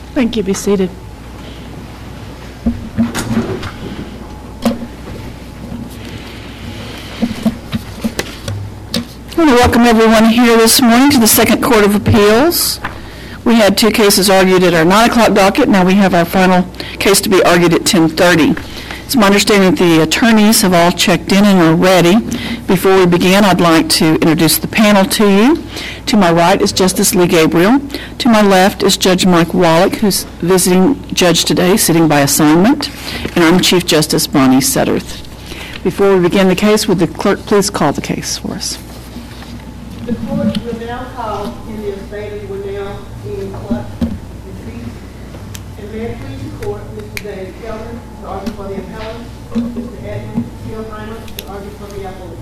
Thank you. Be seated. I want to welcome everyone here this morning to the Second Court of Appeals. We had two cases argued at our 9 o'clock docket. Now we have our final case to be argued at 10:30. It's my understanding that the attorneys have all checked in and are ready. Before we begin, I'd like to introduce the panel to you. To my right is Justice Lee Gabriel. To my left is Judge Mike Wallach, who's visiting judge today, sitting by assignment. And I'm Chief Justice Bonnie Sutterth. Before we begin the case, would the clerk please call the case for us? The court will now call in the estate of Winnell E. Cluck, deceased. And may it please the court, Mr. Dave Kelvin to argue for the appellant, Mr. Edmund Spielheimer to argue for the appellant.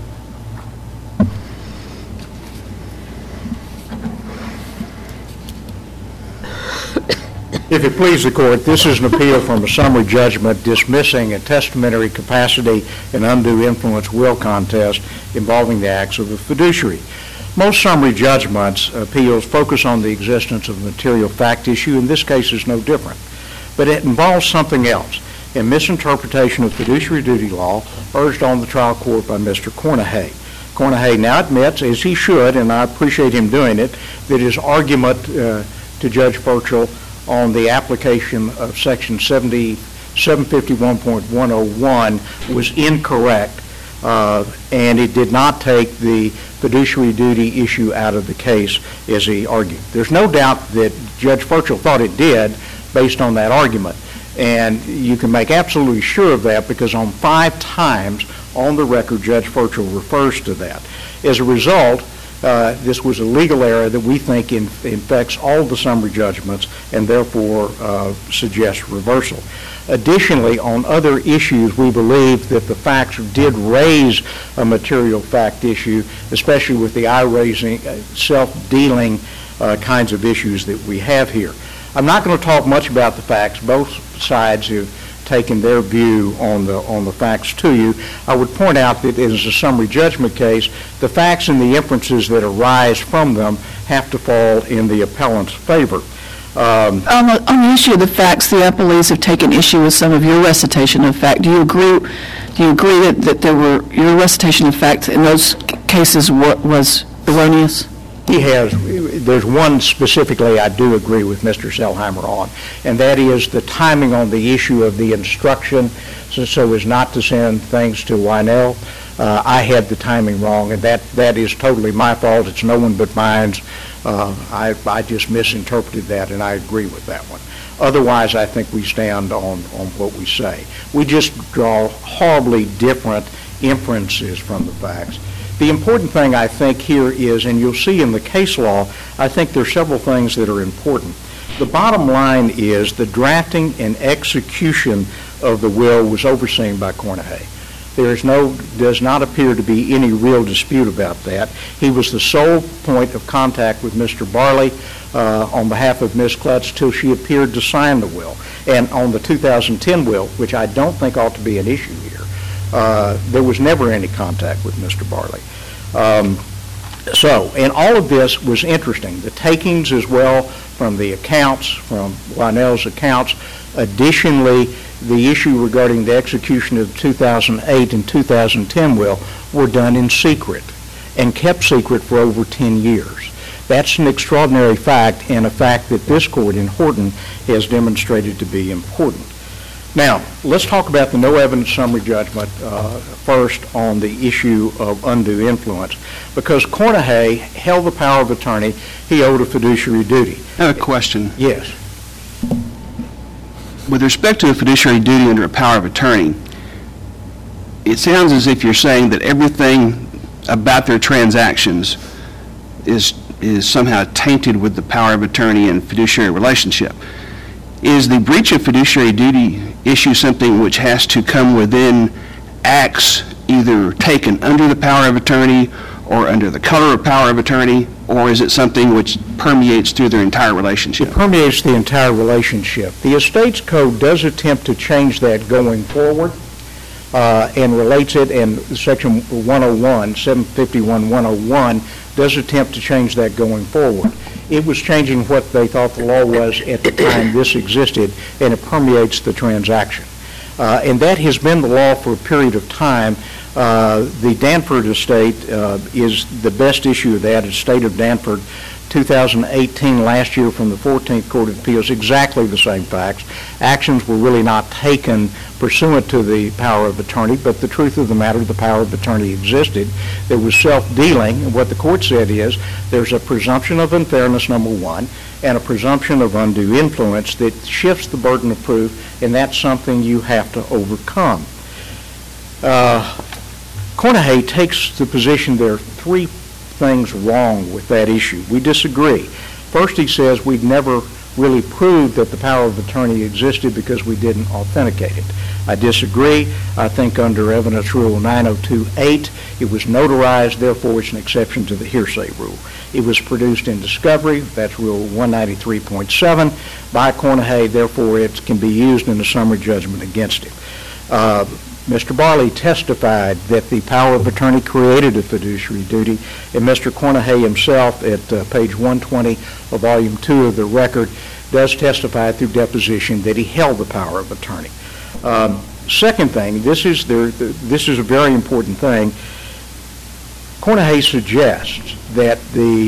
If it please the court, this is an appeal from a summary judgment dismissing a testamentary capacity and undue influence will contest involving the acts of a fiduciary. Most summary judgments appeals focus on the existence of a material fact issue. In this case, is no different. But it involves something else, a misinterpretation of fiduciary duty law urged on the trial court by Mr. Cornahay. Cornahay now admits, as he should, and I appreciate him doing it, that his argument to Judge Burchell on the application of Section 751.101 was incorrect, and it did not take the fiduciary duty issue out of the case, as he argued. There's no doubt that Judge Burchell thought it did based on that argument, and you can make absolutely sure of that because on 5 times on the record Judge Burchell refers to that. As a result, this was a legal error that we think infects all the summary judgments and therefore suggests reversal. Additionally, on other issues, we believe that the facts did raise a material fact issue, especially with the eye-raising, self-dealing kinds of issues that we have here. I'm not going to talk much about the facts. Both sides have taken their view on the facts to you. I would point out that it is a summary judgment case. The facts and the inferences that arise from them have to fall in the appellant's favor. On the issue of the facts, the appellees have taken issue with some of your recitation of fact. Do you agree that there were your recitation of facts in those cases was erroneous? He has. There's one specifically I do agree with Mr. Spielheimer on, and that is the timing on the issue of the instruction so as not to send things to Winnell. I had the timing wrong, and that is totally my fault. It's no one but mine's. I just misinterpreted that, and I agree with that one. Otherwise, I think we stand on what we say. We just draw horribly different inferences from the facts. The important thing I think here is, and you'll see in the case law, I think there are several things that are important. The bottom line is the drafting and execution of the will was overseen by Cornahay. Does not appear to be any real dispute about that. He was the sole point of contact with Mr. Barley on behalf of Ms. Klutz till she appeared to sign the will. And on the 2010 will, which I don't think ought to be an issue here, there was never any contact with Mr. Barley. And all of this was interesting. The takings as well from the accounts, from Winnell's accounts. Additionally, the issue regarding the execution of the 2008 and 2010 will were done in secret and kept secret for over 10 years. That's an extraordinary fact, and a fact that this court in Horton has demonstrated to be important. Now, let's talk about the no evidence summary judgment first on the issue of undue influence. Because Cornahay held the power of attorney, he owed a fiduciary duty. I have a question. Yes. With respect to a fiduciary duty under a power of attorney, it sounds as if you're saying that everything about their transactions is somehow tainted with the power of attorney and fiduciary relationship. Is the breach of fiduciary duty issue something which has to come within acts either taken under the power of attorney or under the color of power of attorney, or is it something which permeates through their entire relationship? It permeates the entire relationship. The Estates Code does attempt to change that going forward and relates it, and Section 101, 751-101, does attempt to change that going forward. It was changing what they thought the law was at the time this existed, and it permeates the transaction. And that has been the law for a period of time. The Danford estate is the best issue of that. It's State of Danford, 2018, last year, from the 14th Court of Appeals, exactly the same facts. Actions were really not taken pursuant to the power of attorney, but the truth of the matter, the power of attorney existed. There was self-dealing, and what the court said is there's a presumption of unfairness, number one, and a presumption of undue influence that shifts the burden of proof, and that's something you have to overcome. Cornahay takes the position there are three things wrong with that issue. We disagree. First, he says we've never really proved that the power of attorney existed because we didn't authenticate it. I disagree. I think under Evidence Rule 9028, it was notarized, therefore it's an exception to the hearsay rule. It was produced in discovery, that's Rule 193.7, by Cornahay, therefore it can be used in a summary judgment against him. Mr. Barley testified that the power of attorney created a fiduciary duty, and Mr. Cornahay himself at page 120 of Volume 2 of the record does testify through deposition that he held the power of attorney. Second thing, this is a very important thing. Cornahay suggests that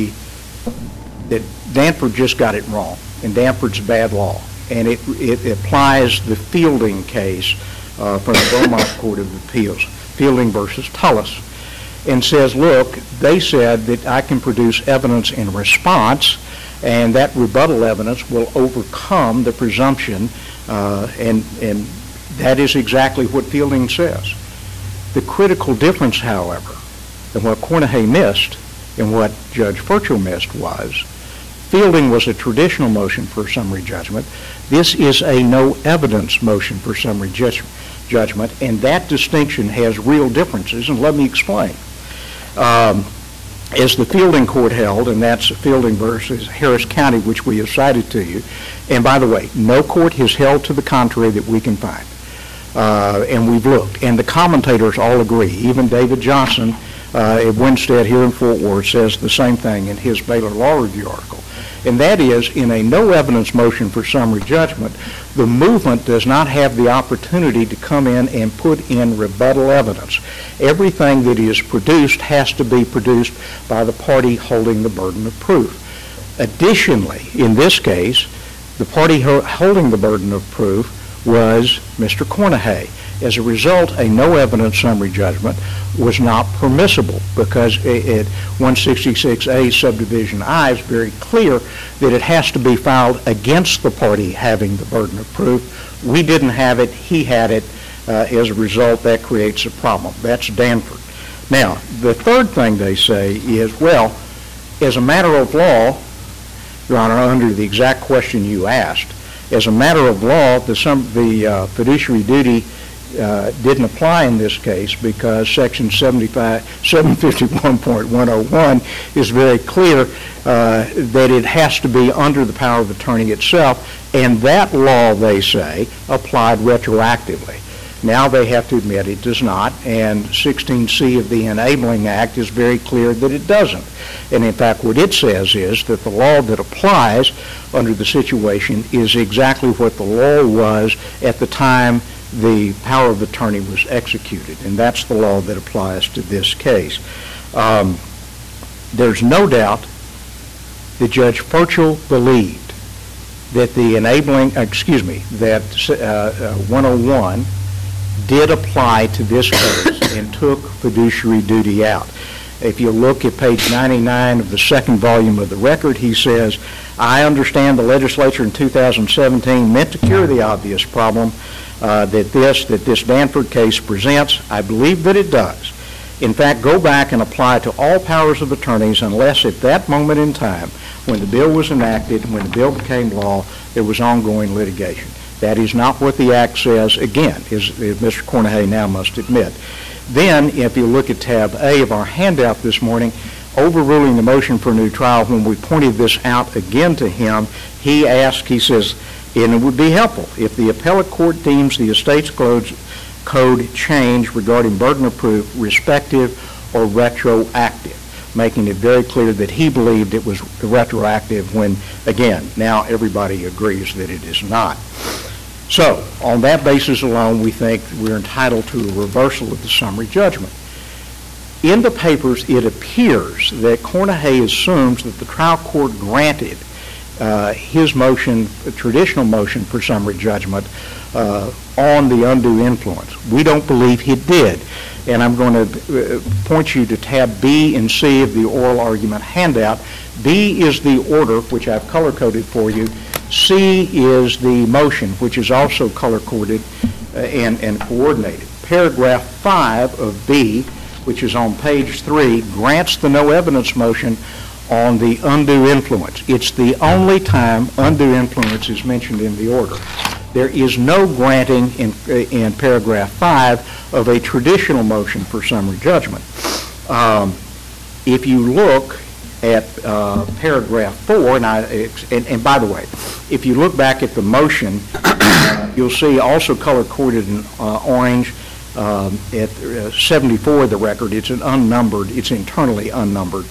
Danford just got it wrong, and Danford's bad law, and it applies the Fielding case from the Beaumont Court of Appeals, Fielding versus Tullis, and says, look, they said that I can produce evidence in response, and that rebuttal evidence will overcome the presumption, and that is exactly what Fielding says. The critical difference, however, and what Cornahay missed and what Judge Furchell missed was Fielding was a traditional motion for summary judgment. This is a no evidence motion for summary judgment, and that distinction has real differences, and let me explain. As the Fielding court held, and that's Fielding versus Harris County, which we have cited to you, and by the way, no court has held to the contrary that we can find, and we've looked, and the commentators all agree. Even David Johnson at Winstead here in Fort Worth says the same thing in his Baylor Law Review article. And that is, in a no evidence motion for summary judgment, the movement does not have the opportunity to come in and put in rebuttal evidence. Everything that is produced has to be produced by the party holding the burden of proof. Additionally, in this case, the party holding the burden of proof was Mr. Cornahay. As a result, a no evidence summary judgment was not permissible because at 166A subdivision I is very clear that it has to be filed against the party having the burden of proof. We didn't have it, he had it. As a result, that creates a problem. That's Danford. Now, the third thing they say is, well, as a matter of law, Your Honor, under the exact question you asked, as a matter of law, the fiduciary duty didn't apply in this case because Section 751.101 is very clear that it has to be under the power of attorney itself, and that law, they say, applied retroactively. Now they have to admit it does not, and 16C of the Enabling Act is very clear that it doesn't. And in fact, what it says is that the law that applies under the situation is exactly what the law was at the time the power of attorney was executed, and that's the law that applies to this case. There's no doubt that Judge Furchell believed that the that 101 did apply to this case and took fiduciary duty out. If you look at page 99 of the second volume of the record, he says, I understand the legislature in 2017 meant to cure the obvious problem that this Danford case presents. I believe that it does. In fact, go back and apply to all powers of attorneys unless at that moment in time, when the bill was enacted, when the bill became law, there was ongoing litigation. That is not what the Act says, again, as Mr. Cornahay now must admit. Then, if you look at tab A of our handout this morning, overruling the motion for a new trial, when we pointed this out again to him, he says, and it would be helpful if the appellate court deems the estates code change regarding burden of proof respective or retroactive. making it very clear that he believed it was retroactive when, again, now everybody agrees that it is not. So, on that basis alone, we think we're entitled to a reversal of the summary judgment. In the papers, it appears that Cornahay assumes that the trial court granted his motion, a traditional motion for summary judgment, on the undue influence. We don't believe he did. And I'm going to point you to tab B and C of the oral argument handout. B is the order, which I've color-coded for you. C is the motion, which is also color-coded and coordinated. Paragraph 5 of B, which is on page 3, grants the no evidence motion on the undue influence. It's the only time undue influence is mentioned in the order. There is no granting in paragraph 5 of a traditional motion for summary judgment. If you look at paragraph 4, and by the way, if you look back at the motion, you'll see also color-coded in orange at 74 of the record. It's an unnumbered, it's internally unnumbered.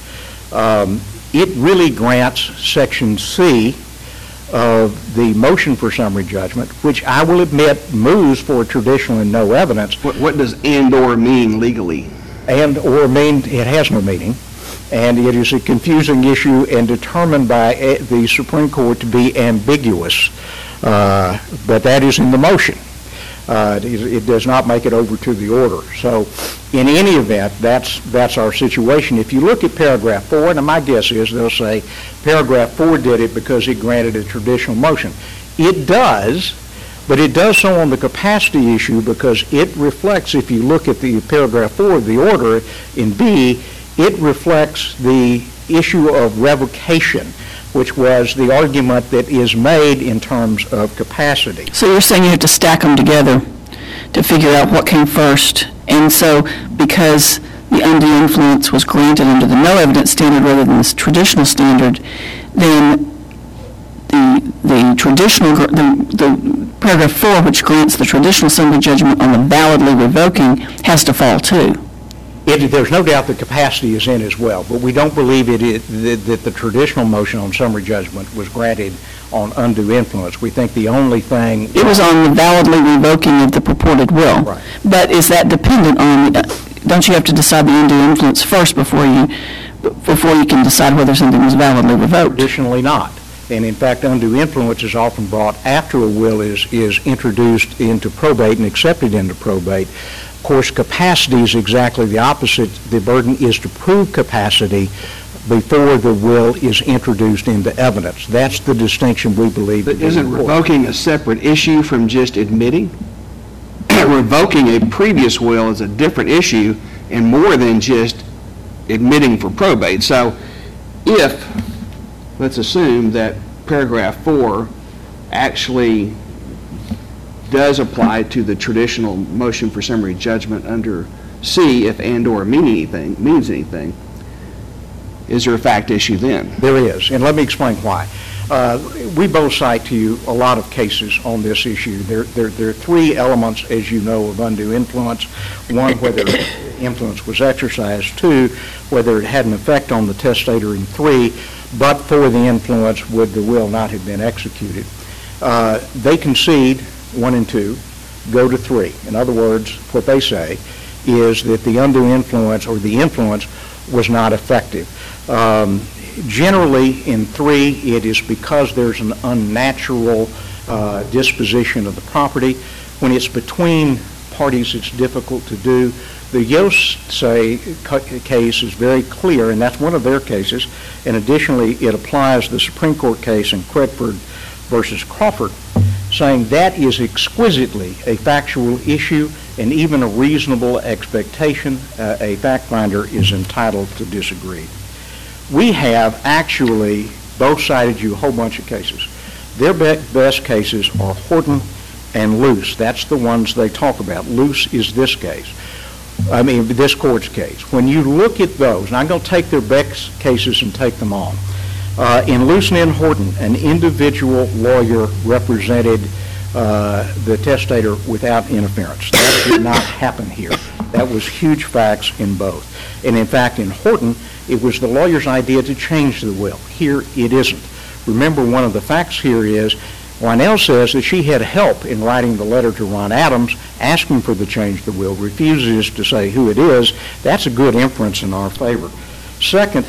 It really grants section C of the motion for summary judgment, which I will admit moves for traditional and no evidence. What does and/or mean legally? And/or mean, it has no meaning, and it is a confusing issue and determined by the Supreme Court to be ambiguous, but that is in the motion. It does not make it over to the order. So in any event, that's our situation. If you look at paragraph 4, and my guess is they'll say paragraph 4 did it because it granted a traditional motion. It does, but it does so on the capacity issue because it reflects, if you look at the paragraph 4 of the order in B, it reflects the issue of revocation, which was the argument that is made in terms of capacity. So you're saying you have to stack them together to figure out what came first. And so because the undue influence was granted under the no evidence standard rather than this traditional standard, then the traditional, the paragraph 4, which grants the traditional summary judgment on the validly revoking, has to fall too. There's no doubt the capacity is in as well, but we don't believe that the traditional motion on summary judgment was granted on undue influence. We think the only thing... It was on the validly revoking of the purported will. Right. But is that dependent on, don't you have to decide the undue influence first before you can decide whether something was validly revoked? Traditionally not. And in fact, undue influence is often brought after a will is introduced into probate and accepted into probate. Of course, capacity is exactly the opposite. The burden is to prove capacity before the will is introduced into evidence. That's the distinction we believe. But isn't revoking a separate issue from just admitting? Revoking a previous will is a different issue and more than just admitting for probate. So if, let's assume that paragraph 4 actually does apply to the traditional motion for summary judgment under C, if and/or means anything, is there a fact issue then? There is, and let me explain why. We both cite to you a lot of cases on this issue. There are three elements, as you know, of undue influence. One, whether influence was exercised. Two, whether it had an effect on the testator. And three, but for the influence, would the will not have been executed. They concede 1 and 2, go to 3. In other words, what they say is that the undue influence or the influence was not effective. Generally, in 3, it is because there's an unnatural disposition of the property. When it's between parties, it's difficult to do. The Yost case is very clear, and that's one of their cases. And additionally, it applies the Supreme Court case in Credford versus Crawford, saying that is exquisitely a factual issue, and even a reasonable expectation, a fact finder is entitled to disagree. We have actually both cited you a whole bunch of cases. Their best cases are Horton and Luce. That's the ones they talk about. Luce is this case. This court's case. When you look at those, and I'm going to take their best cases and take them on. In Luce and in Horton, an individual lawyer represented the testator without interference. That did not happen here. That was huge facts in both. And in fact, in Horton, It was the lawyer's idea to change the will. Here, it isn't. Remember, one of the facts here is Wynell says that she had help in writing the letter to Ron Adams asking for the change of the will, refuses to say who it is. That's a good inference in our favor. Second,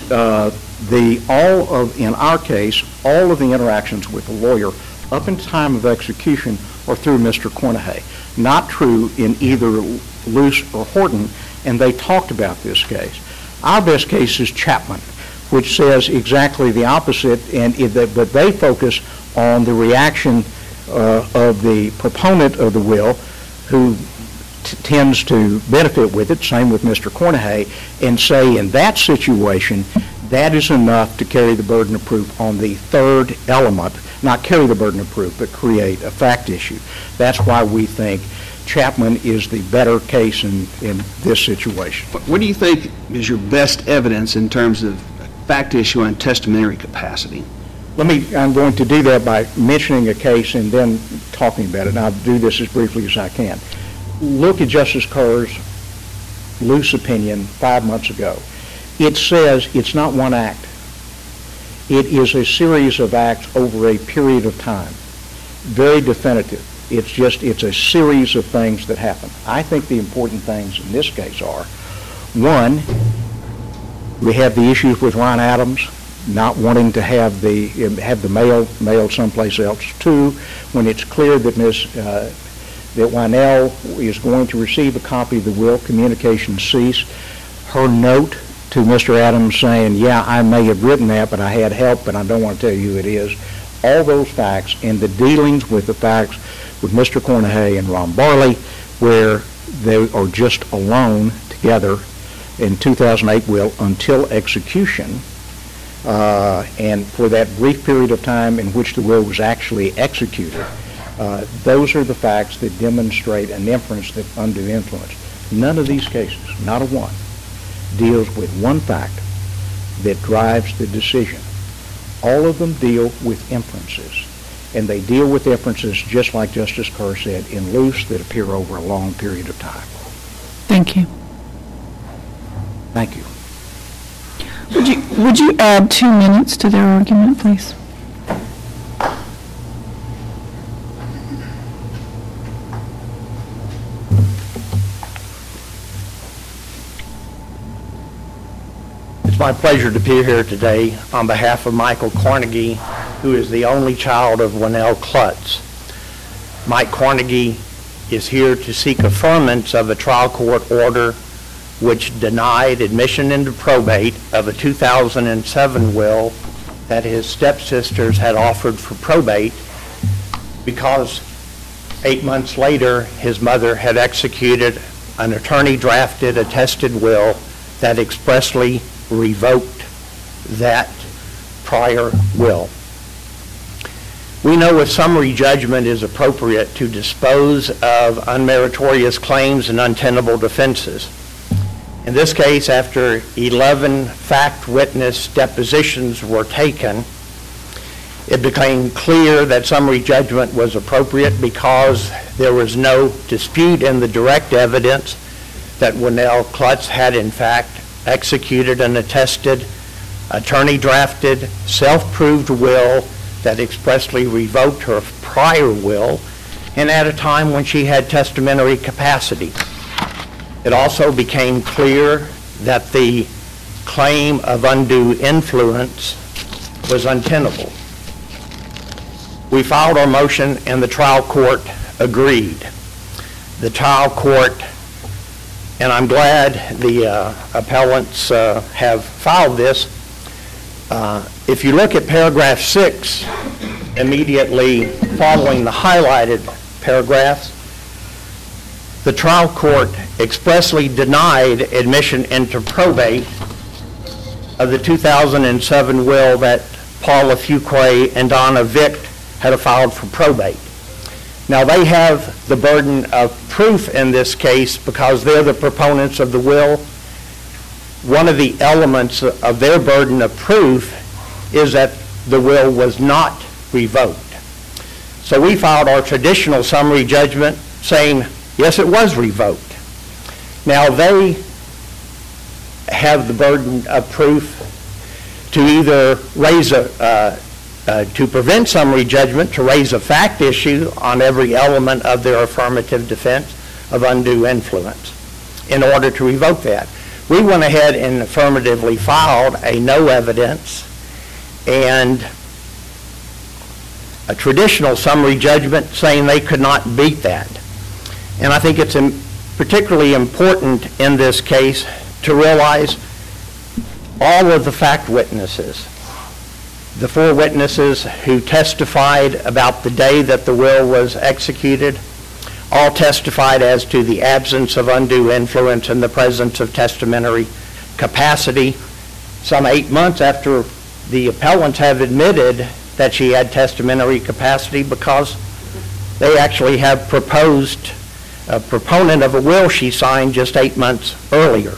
in our case, all of the interactions with the lawyer up in time of execution are through Mr. Cornehay. Not true in either Luce or Horton, and they talked about this case. Our best case is Chapman, which says exactly the opposite, but they focus on the reaction of the proponent of the will, who tends to benefit with it, same with Mr. Cornehay, and say in that situation, that is enough to carry the burden of proof on the third element, not carry the burden of proof, but create a fact issue. That's why we think Chapman is the better case in this situation. What do you think is your best evidence in terms of fact issue and testamentary capacity? I'm going to do that by mentioning a case and then talking about it, and I'll do this as briefly as I can. Look at Justice Kerr's loose opinion 5 months ago. It says it's not one act. It is a series of acts over a period of time. Very definitive. It's a series of things that happen. I think the important things in this case are, one, we have the issues with Ron Adams not wanting to have the mail someplace else. Two, when it's clear that that Wynell is going to receive a copy of the will, communications cease. Her note to Mr. Adams saying, yeah, I may have written that, but I had help, and I don't want to tell you who it is. All those facts and the dealings with the facts with Mr. Cornehay and Ron Barley, where they are just alone together in 2008 will until execution, and for that brief period of time in which the will was actually executed, those are the facts that demonstrate an inference that undue influence. None of these cases, not a one, deals with one fact that drives the decision. All of them deal with inferences, and they deal with inferences just like Justice Kerr said in Luce that appear over a long period of time. Thank you. Thank you. Would you add 2 minutes to their argument, please? It's my pleasure to appear here today on behalf of Michael Cornegy, who is the only child of Wynell Klutz. Mike Cornegy is here to seek affirmance of a trial court order which denied admission into probate of a 2007 will that his stepsisters had offered for probate because 8 months later his mother had executed an attorney-drafted attested will that expressly revoked that prior will. We know a summary judgment is appropriate to dispose of unmeritorious claims and untenable defenses. In this case, after 11 fact witness depositions were taken, it became clear that summary judgment was appropriate because there was no dispute in the direct evidence that Wynell Klutz had in fact executed an attested, attorney-drafted, self-proved will that expressly revoked her prior will, and at a time when she had testamentary capacity. It also became clear that the claim of undue influence was untenable. We filed our motion and the trial court agreed. The trial court, and I'm glad the appellants have filed this. If you look at paragraph 6, immediately following the highlighted paragraphs, the trial court expressly denied admission into probate of the 2007 will that Paula Fuqua and Donna Vick had filed for probate. Now, they have the burden of proof in this case because they're the proponents of the will. One of the elements of their burden of proof is that the will was not revoked. So we filed our traditional summary judgment saying, yes, it was revoked. Now, they have the burden of proof to either raise to prevent summary judgment, to raise a fact issue on every element of their affirmative defense of undue influence in order to revoke that. We went ahead and affirmatively filed a no evidence and a traditional summary judgment saying they could not beat that. And I think it's particularly important in this case to realize all of the fact witnesses, the 4 witnesses who testified about the day that the will was executed, all testified as to the absence of undue influence and the presence of testamentary capacity. Some 8 months after the appellants have admitted that she had testamentary capacity, because they actually have proposed a proponent of a will she signed just 8 months earlier.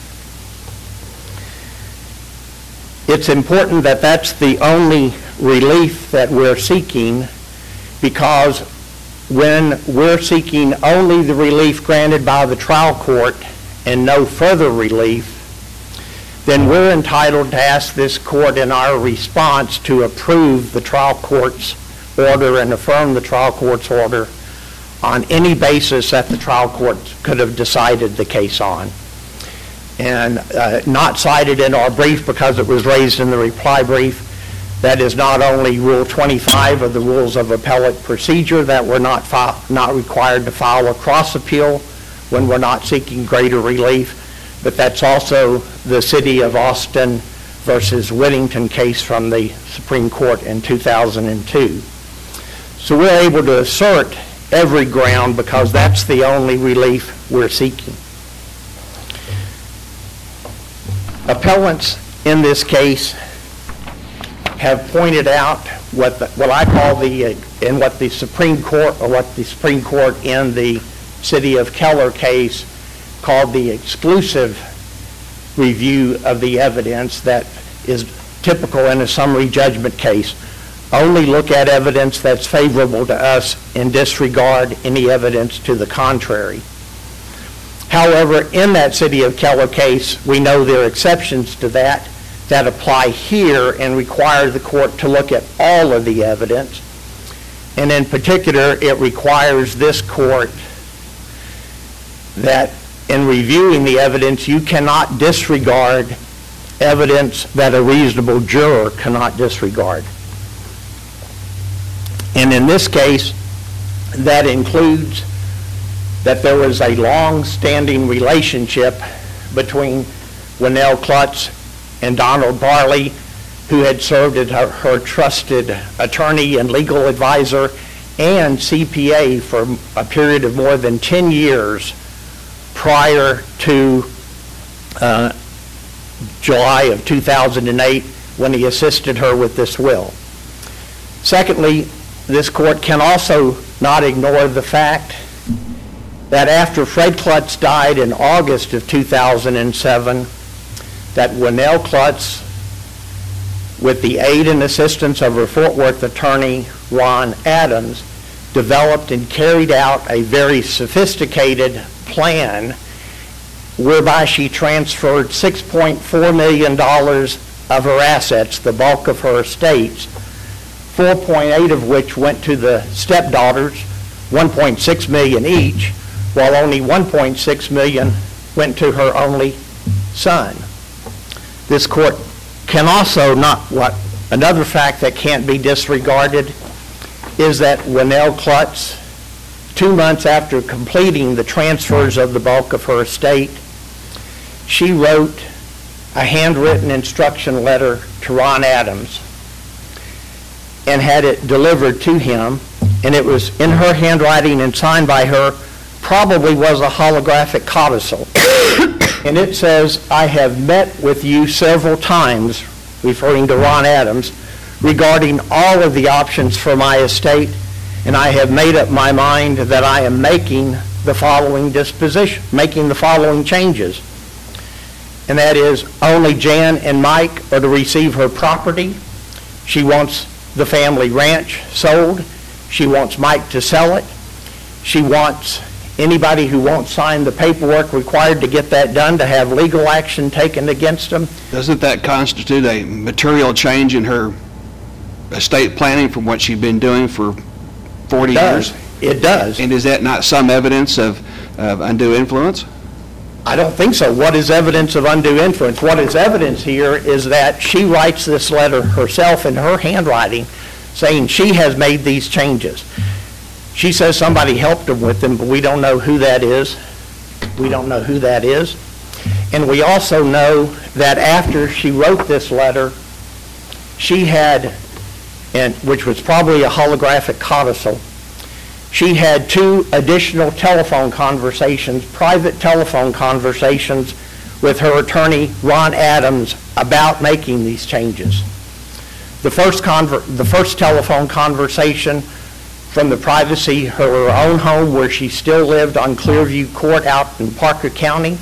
It's important that that's the only relief that we're seeking, because when we're seeking only the relief granted by the trial court and no further relief, then we're entitled to ask this court in our response to approve the trial court's order and affirm the trial court's order on any basis that the trial court could have decided the case on. And not cited in our brief because it was raised in the reply brief, that is not only Rule 25 of the Rules of Appellate Procedure that we're not required to file a cross appeal when we're not seeking greater relief, but that's also the City of Austin versus Whittington case from the Supreme Court in 2002. So we're able to assert every ground because that's the only relief we're seeking. Appellants in this case have pointed out what I call and what the Supreme Court in the City of Keller case called the exclusive review of the evidence that is typical in a summary judgment case. Only look at evidence that's favorable to us and disregard any evidence to the contrary. However, in that City of Keller case, we know there are exceptions to that apply here and require the court to look at all of the evidence. And in particular, it requires this court that in reviewing the evidence, you cannot disregard evidence that a reasonable juror cannot disregard. And in this case, that includes that there was a long-standing relationship between Winnell Klutz and Donald Barley, who had served as her trusted attorney and legal advisor and CPA for a period of more than 10 years prior to July of 2008 when he assisted her with this will. Secondly, this court can also not ignore the fact that after Fred Klutz died in August of 2007, that Winnell Klutz, with the aid and assistance of her Fort Worth attorney, Ron Adams, developed and carried out a very sophisticated plan whereby she transferred $6.4 million of her assets, the bulk of her estates, 4.8 of which went to the stepdaughters, 1.6 million each, while only 1.6 million went to her only son. This court can also another fact that can't be disregarded is that Winnell Klutz, 2 months after completing the transfers of the bulk of her estate, she wrote a handwritten instruction letter to Ron Adams and had it delivered to him, and it was in her handwriting and signed by her, probably was a holographic codicil. And it says, "I have met with you several times," referring to Ron Adams, "regarding all of the options for my estate, and I have made up my mind that I am making the following disposition, making the following changes." And that is, only Jan and Mike are to receive her property. She wants the family ranch sold. She wants Mike to sell it. She wants anybody who won't sign the paperwork required to get that done to have legal action taken against them. Doesn't that constitute a material change in her estate planning from what she'd been doing for 40 years? It does. And is that not some evidence of undue influence? I don't think so. What is evidence of undue influence? What is evidence here is that she writes this letter herself in her handwriting saying she has made these changes. She says somebody helped her with them, but we don't know who that is. We don't know who that is. And we also know that after she wrote this letter, she had, which was probably a holographic codicil, she had 2 additional telephone conversations, private telephone conversations with her attorney, Ron Adams, about making these changes. The first telephone conversation from the privacy of her own home where she still lived on Clearview Court out in Parker County.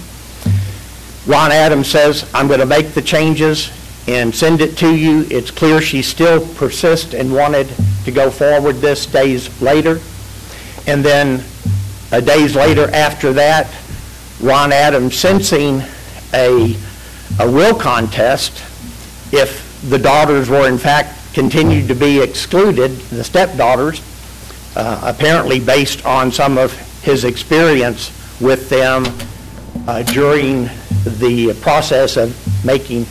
Ron Adams says, I'm going to make the changes and send it to you. It's clear she still persists and wanted to go forward this days later. And then days later after that, Ron Adams, sensing a will contest, if the daughters were in fact continued to be excluded, the stepdaughters, apparently based on some of his experience with them during the process of making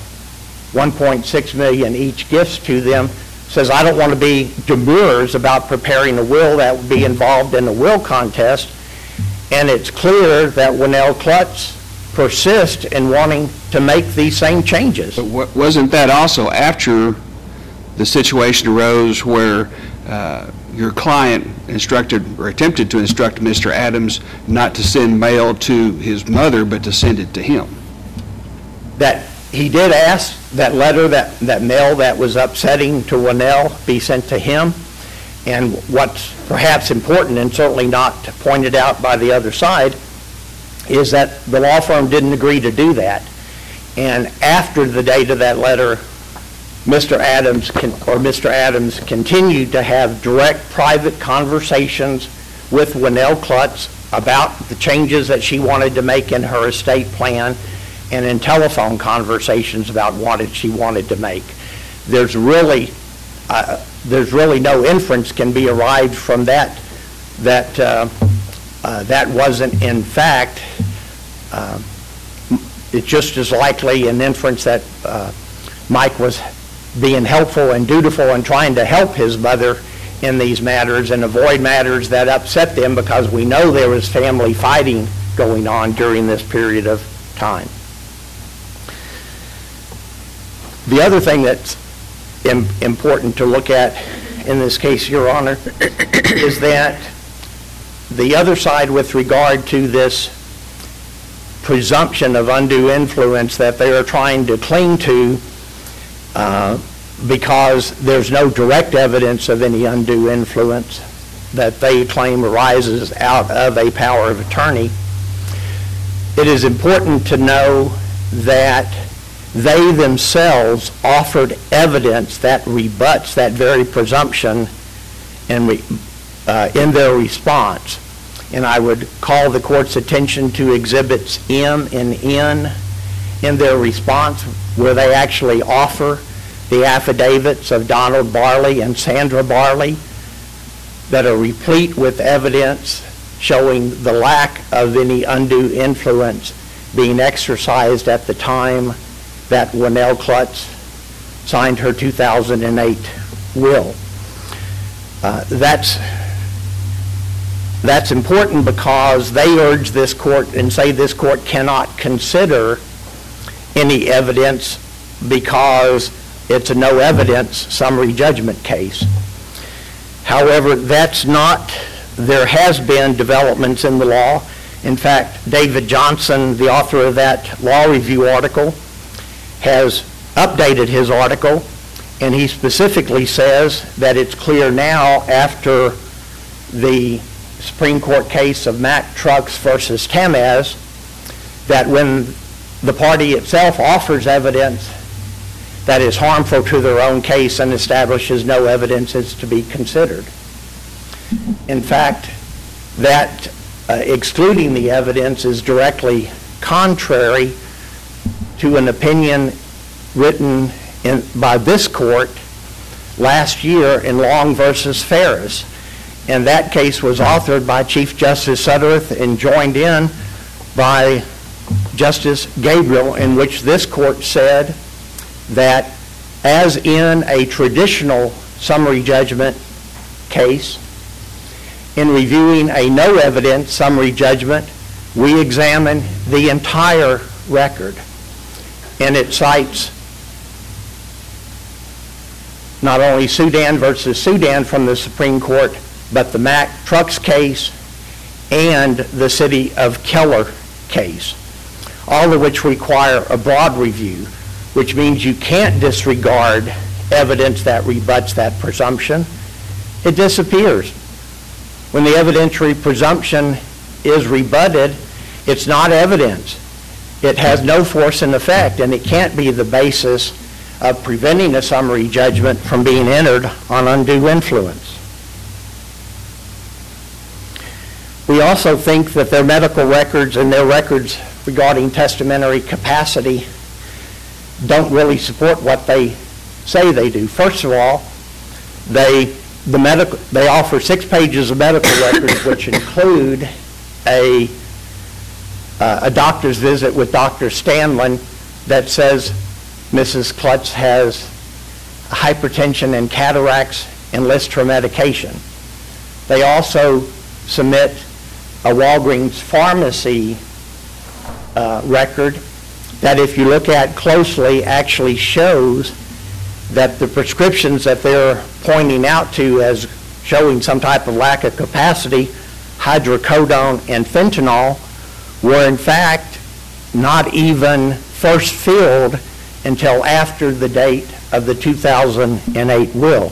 $1.6 million each gifts to them, says, I don't want to be demurs about preparing a will that would be involved in a will contest. And it's clear that Winnell Klutz persists in wanting to make these same changes. But wasn't that also after the situation arose where your client instructed or attempted to instruct Mr. Adams not to send mail to his mother, but to send it to him? That he did ask that letter, that mail that was upsetting to Winnell be sent to him. And what's perhaps important, and certainly not pointed out by the other side, is that the law firm didn't agree to do that. And after the date of that letter, Mr. Adams continued to have direct private conversations with Winnell Klutz about the changes that she wanted to make in her estate plan, and in telephone conversations about what she wanted to make. There's really no inference can be arrived from that that wasn't in fact. It's just as likely an inference that Mike was being helpful and dutiful and trying to help his mother in these matters and avoid matters that upset them, because we know there was family fighting going on during this period of time. The other thing that's important to look at in this case, Your Honor, is that the other side with regard to this presumption of undue influence that they are trying to cling to because there's no direct evidence of any undue influence that they claim arises out of a power of attorney. It is important to know that they themselves offered evidence that rebuts that very presumption in their response. And I would call the court's attention to Exhibits M and N in their response, where they actually offer the affidavits of Donald Barley and Sandra Barley that are replete with evidence showing the lack of any undue influence being exercised at the time that Winnell Klutz signed her 2008 will. That's important because they urge this court and say this court cannot consider any evidence because it's a no evidence summary judgment case. However, that's not, there has been developments in the law. In fact, David Johnson, the author of that law review article, has updated his article, and he specifically says that it's clear now after the Supreme Court case of Mack Trucks versus Tamaz that when the party itself offers evidence that is harmful to their own case and establishes no evidence is to be considered. In fact, that excluding the evidence is directly contrary to an opinion written by this court last year in Long versus Ferris. And that case was authored by Chief Justice Sudworth and joined in by Justice Gabriel, in which this court said that as in a traditional summary judgment case, in reviewing a no evidence summary judgment, we examine the entire record. And it cites not only Sudan versus Sudan from the Supreme Court, but the Mack Trucks case and the City of Keller case, all of which require a broad review, which means you can't disregard evidence that rebuts that presumption. It disappears. When the evidentiary presumption is rebutted, it's not evidence. It has no force and effect, and it can't be the basis of preventing a summary judgment from being entered on undue influence. We also think that their medical records and their records regarding testamentary capacity don't really support what they say they do. First of all, they offer 6 pages of medical records, which include a doctor's visit with Dr. Stanlin that says Mrs. Klutz has hypertension and cataracts and lists her medication. They also submit a Walgreens pharmacy record that, if you look at closely, actually shows that the prescriptions that they're pointing out to as showing some type of lack of capacity, hydrocodone and fentanyl, were in fact not even first filled until after the date of the 2008 will.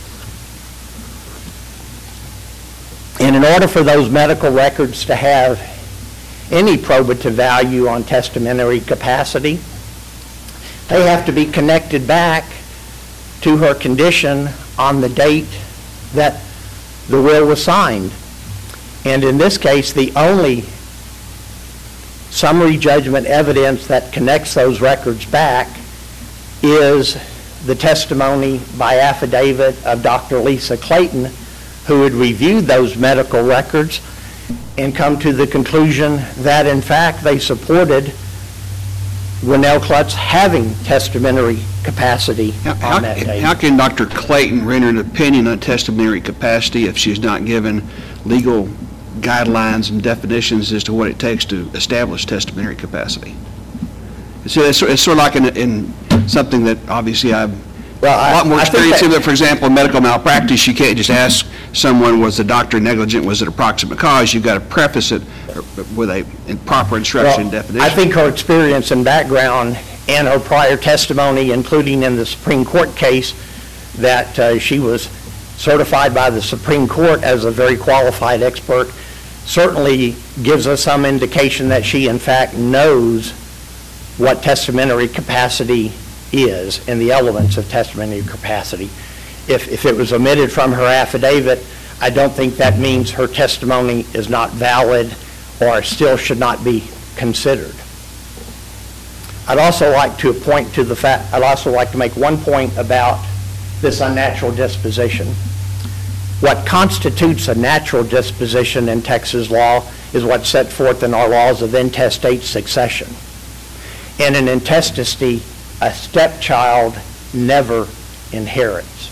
And in order for those medical records to have any probative value on testamentary capacity, they have to be connected back to her condition on the date that the will was signed. And in this case, the only summary judgment evidence that connects those records back is the testimony by affidavit of Dr. Lisa Clayton, who had reviewed those medical records and come to the conclusion that, in fact, they supported Winnell Klutz having testamentary capacity on that date. How can Dr. Clayton render an opinion on testamentary capacity if she's not given legal guidelines and definitions as to what it takes to establish testamentary capacity? So it's sort of like in something that obviously I've a lot more experience in. For example, in medical malpractice, you can't just ask someone, was the doctor negligent, was it a proximate cause? You've got to preface it with a proper instruction and definition. I think her experience and background and her prior testimony, including in the Supreme Court case, that she was certified by the Supreme Court as a very qualified expert, certainly gives us some indication that she, in fact, knows what testamentary capacity is and the elements of testamentary capacity. If it was omitted from her affidavit, I don't think that means her testimony is not valid or still should not be considered. I'd also like to make one point about this unnatural disposition. What constitutes a natural disposition in Texas law is what's set forth in our laws of intestate succession. In an intestacy, a stepchild never inherits.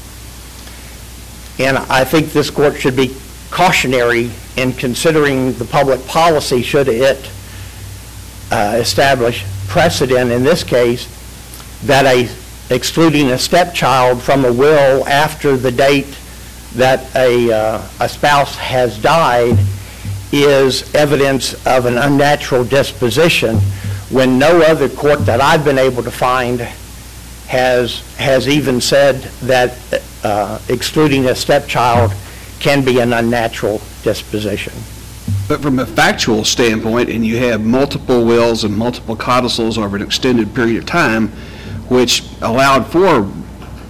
And I think this court should be cautionary in considering the public policy should it establish precedent in this case that excluding a stepchild from a will after the date that a spouse has died is evidence of an unnatural disposition, when no other court that I've been able to find has even said that excluding a stepchild can be an unnatural disposition. But from a factual standpoint, and you have multiple wills and multiple codicils over an extended period of time, which allowed for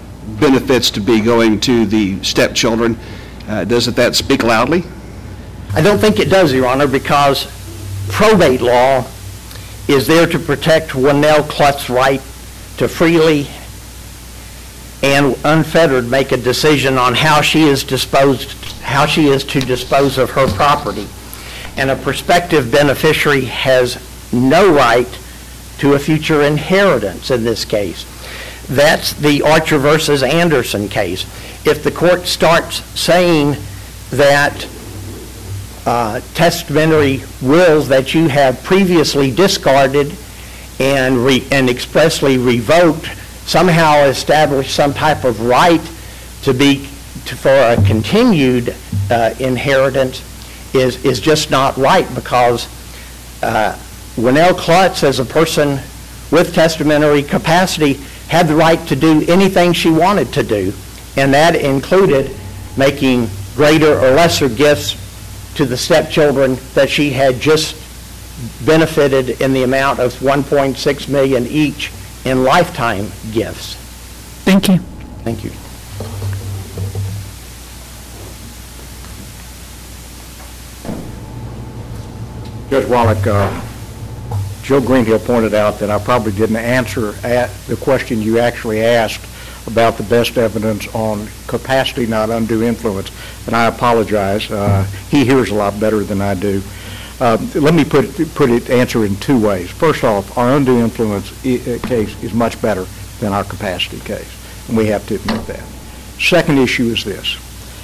benefits to be going to the stepchildren, doesn't that speak loudly? I don't think it does, Your Honor, because probate law is there to protect Winnell Klutz's right to freely and unfettered make a decision on how she is to dispose of her property. And a prospective beneficiary has no right to a future inheritance in this case. That's the Archer versus Anderson case. If the court starts saying that testamentary wills that you have previously discarded and expressly revoked somehow establish some type of right for a continued inheritance is just not right, because Winnell Klutz, as a person with testamentary capacity, had the right to do anything she wanted to do, and that included making greater or lesser gifts to the stepchildren that she had just benefited in the amount of $1.6 million each in lifetime gifts. Thank you. Thank you. Judge Wallach, Joe Greenhill pointed out that I probably didn't answer the question you actually asked about the best evidence on capacity, not undue influence, and I apologize. He hears a lot better than I do. Let me answer in two ways. First off, our undue influence case is much better than our capacity case, and we have to admit that. Second issue is this.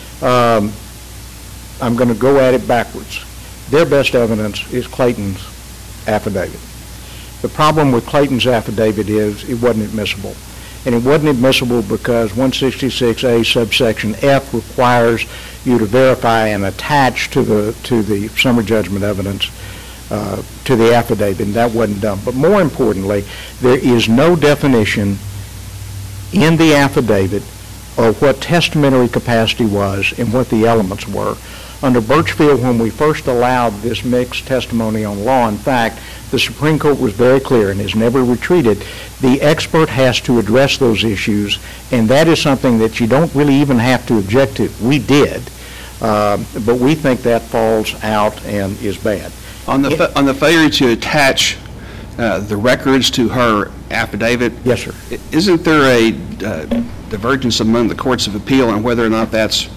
I'm going to go at it backwards. Their best evidence is Clayton's affidavit. The problem with Clayton's affidavit is it wasn't admissible. And it wasn't admissible because 166A subsection F requires you to verify and attach to the summary judgment evidence to the affidavit, and that wasn't done. But more importantly, there is no definition in the affidavit of what testamentary capacity was and what the elements were. Under Birchfield, when we first allowed this mixed testimony on law, in fact, the Supreme Court was very clear and has never retreated. The expert has to address those issues, and that is something that you don't really even have to object to. We did, but we think that falls out and is bad. On the failure to attach the records to her affidavit, yes, sir. Isn't there a divergence among the courts of appeal on whether or not that's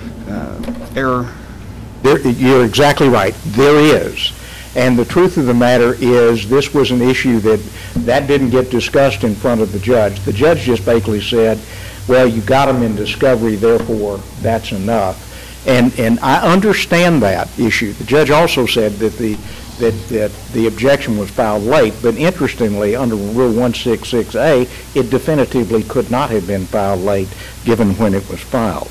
error? You're exactly right. There is. And the truth of the matter is this was an issue that didn't get discussed in front of the judge. The judge just basically said, well, you got them in discovery, therefore that's enough. And I understand that issue. The judge also said that the objection was filed late, but interestingly, under Rule 166A, it definitively could not have been filed late given when it was filed.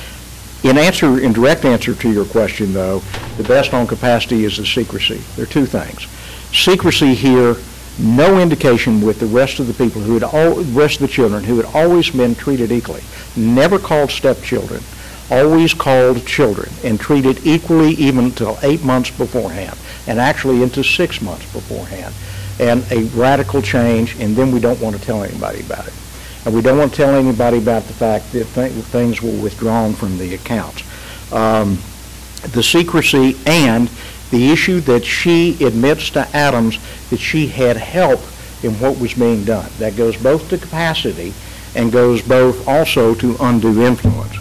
In direct answer to your question, though, the best on capacity is the secrecy. There are two things. Secrecy here, no indication with the rest of the people rest of the children who had always been treated equally, never called stepchildren, always called children, and treated equally even until 8 months beforehand, and actually into 6 months beforehand, and a radical change, and then we don't want to tell anybody about it. And we don't want to tell anybody about the fact that things were withdrawn from the accounts. The secrecy and the issue that she admits to Adams that she had help in what was being done. That goes both to capacity and goes both also to undue influence.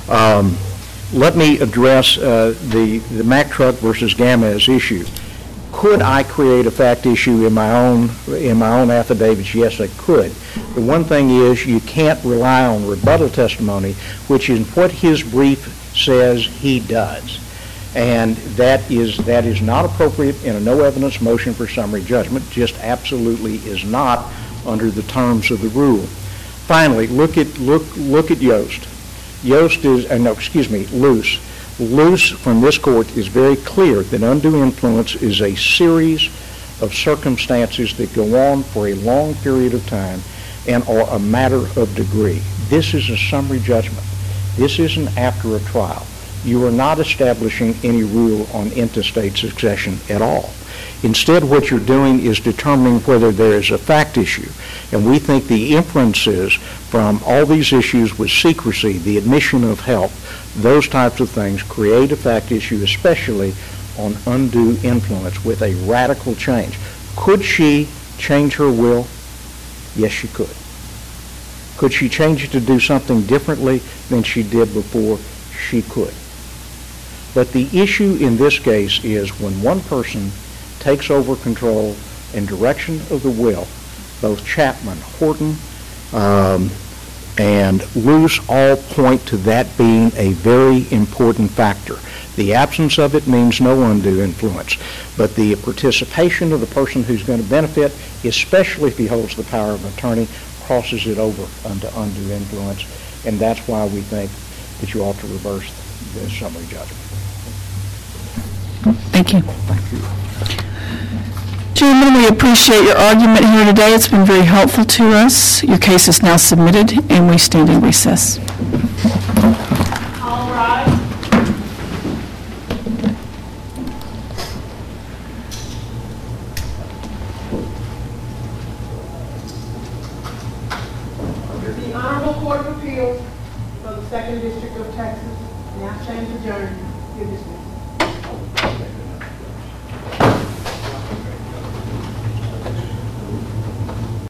Let me address the Mack Truck versus Gamez issue. Could I create a fact issue in my own affidavits? Yes, I could. The one thing is you can't rely on rebuttal testimony, which is what his brief says he does. And that is not appropriate in a no evidence motion for summary judgment, just absolutely is not under the terms of the rule. Finally, look at Yost. Luce. Luce from this court is very clear that undue influence is a series of circumstances that go on for a long period of time and are a matter of degree. This is a summary judgment. This isn't after a trial. You are not establishing any rule on intestate succession at all. Instead, what you're doing is determining whether there is a fact issue. And we think the inferences from all these issues with secrecy, the admission of help, those types of things create a fact issue, especially on undue influence with a radical change. Could she change her will? Yes, she could. Could she change it to do something differently than she did before? She could. But the issue in this case is when one person takes over control and direction of the will, both Chapman, Horton, and Luce all point to that being a very important factor. The absence of it means no undue influence, but the participation of the person who's going to benefit, especially if he holds the power of attorney, crosses it over into undue influence, and that's why we think that you ought to reverse the summary judgment. Thank you. Thank you. Gentlemen, we appreciate your argument here today. It's been very helpful to us. Your case is now submitted, and we stand in recess. All rise. The Honorable Court of Appeals for the Second District of Texas now stands adjourned. You're dismissed.